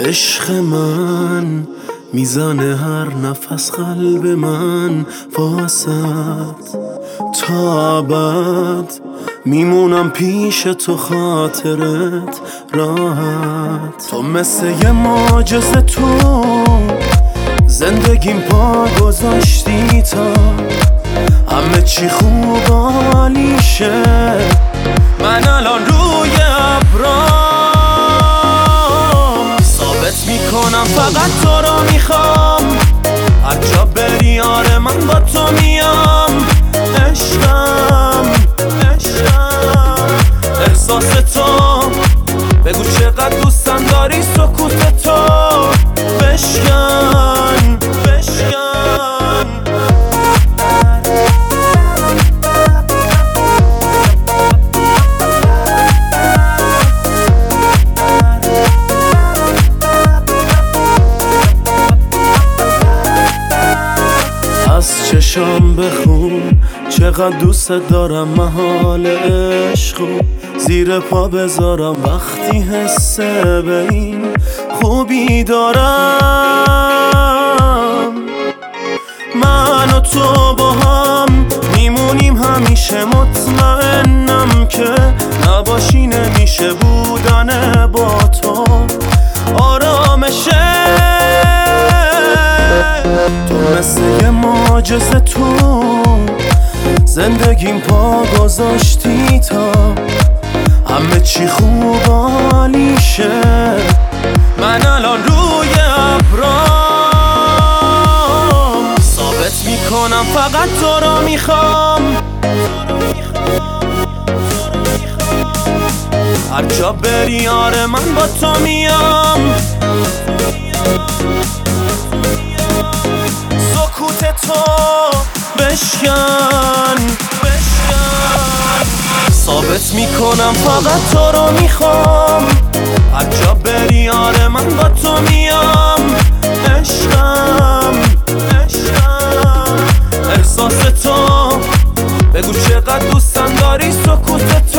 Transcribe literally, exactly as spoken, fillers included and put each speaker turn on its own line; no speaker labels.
عشق من میزنه هر نفس قلب من واسط، تا ابد میمونم پیش تو خاطرت راحت. تو مثل یه معجزه تو زندگیم پا گذاشتی تا همه چی خوب عالیشه. من الان روی ابرام ثابت میکنم فقط تو رو میخوام، هر جا بری آره من با تو میام. عشقم عشقم احساس تو، بگو چقدر دوستم داری سکوت تو. بشکن بشکن از چشام بخون چقدر دوست دارم محال عشقو زیر پا بذارم وقتی حس به این خوبی دارم. من و تو با هم میمونیم همیشه، مطمئنم که نباشی نمیشه بودن با تو آرامشه. تو مثل یه معجزه تو زندگیم پا گذاشتی تا همه چی خوب عالیشه. من الان روی ابرام ثابت میکنم فقط تو رو میخوام، هر جا بری آره من با تو میام. سکوت تو بشکن بشکن ثابت میکنم فقط تو رو میخوام، هر جا بری آره من با تو میام. عشقم عشقم احساس تو، بگو چقدر دوستم داری سکوت تو.